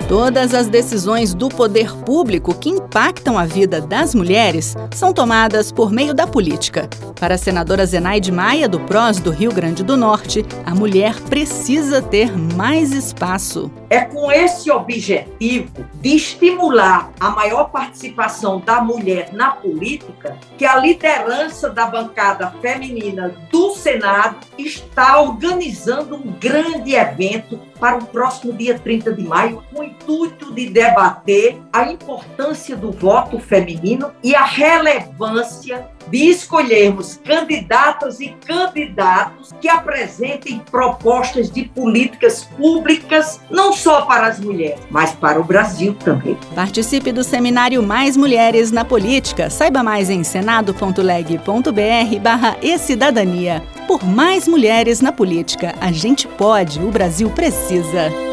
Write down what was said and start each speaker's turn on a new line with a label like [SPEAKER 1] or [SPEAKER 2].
[SPEAKER 1] Todas as decisões do poder público que impactam a vida das mulheres são tomadas por meio da política. Para a senadora Zenaide Maia, do PROS do Rio Grande do Norte, a mulher precisa ter mais espaço.
[SPEAKER 2] É com esse objetivo de estimular a maior participação da mulher na política que a liderança da bancada feminina do Senado está organizando um grande evento para o próximo dia 30 de maio, com o intuito de debater a importância do voto feminino e a relevância de escolhermos candidatas e candidatos que apresentem propostas de políticas públicas, não só para as mulheres, mas para o Brasil também.
[SPEAKER 1] Participe do seminário Mais Mulheres na Política. Saiba mais em senado.leg.br/e-cidadania. Por mais mulheres na política, a gente pode, o Brasil precisa.